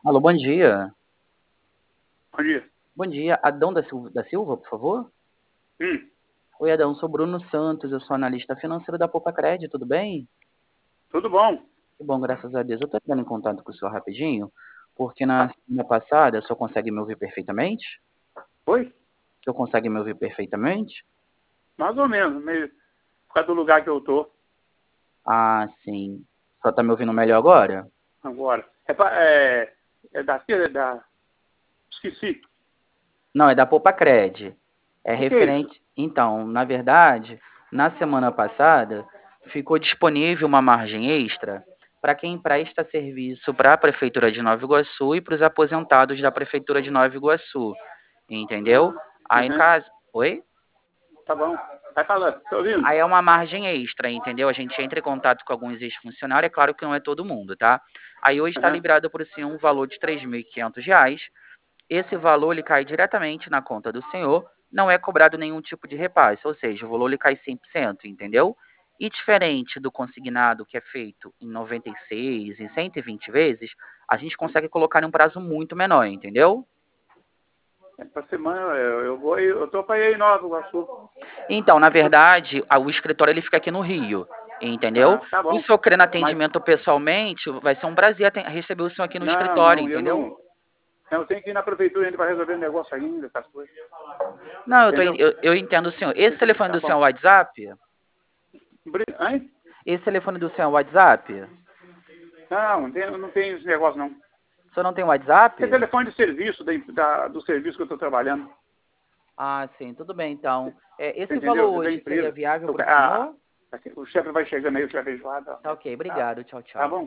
Alô, bom dia. Bom dia. Bom dia. Adão da Silva, por favor? Hum, Oi, Adão. Sou Bruno Santos. Eu sou analista financeiro da Poupa Cred. Tudo bem? tudo bom? Que bom, graças a Deus. Eu estou entrando em contato com o senhor rapidinho, porque na Ah, semana passada o senhor consegue me ouvir perfeitamente? oi? O senhor consegue me ouvir perfeitamente? Mais ou menos, meio por causa do lugar que eu tô Ah, sim. O senhor está me ouvindo melhor agora? agora. É daqui, esqueci. Não, é da Poupa Cred. É O que é isso? referente. Então, na verdade, na semana passada ficou disponível uma margem extra para quem presta serviço para a Prefeitura de Nova Iguaçu e para os aposentados da Prefeitura de Nova Iguaçu. Entendeu? Ah, Aí, uhum, caso. Oi? tá bom. Vai falando, tô ouvindo? Aí é uma margem extra, entendeu? A gente entra em contato com alguns ex-funcionários, é claro que não é todo mundo, tá? Aí hoje está Uhum. liberado por si um valor de R$ 3.500. Esse valor ele cai diretamente na conta do senhor, não é cobrado nenhum tipo de repasse, ou seja, o valor ele cai 100%, entendeu? E diferente do consignado que é feito em 96, em 120 vezes, a gente consegue colocar em um prazo muito menor, entendeu? Essa semana eu tô para ir em Nova Iguaçu. Então, na verdade, o escritório ele fica aqui no Rio, entendeu? Ah, tá O bom. senhor querendo Mas, atendimento pessoalmente, vai ser um prazer receber o senhor aqui no não, escritório, não, eu entendeu? não. Eu tenho que ir na prefeitura ainda para resolver o negócio ainda, essas coisas. Não, Entendeu? eu entendo o senhor. Esse telefone Tá do senhor é bom. o WhatsApp? Hein? Esse telefone do senhor é o WhatsApp? Não, não tem esse negócio não. O senhor não tem É WhatsApp? telefone de serviço, do serviço que eu estou trabalhando. Ah, sim, tudo bem, então. Você Esse valor entendeu? É da hoje seria empresa. viável para o Ah, senhor? o chefe vai chegando aí, o chefe enjoado. Tá ok, Tá, obrigado. Tchau, tá tchau. bom?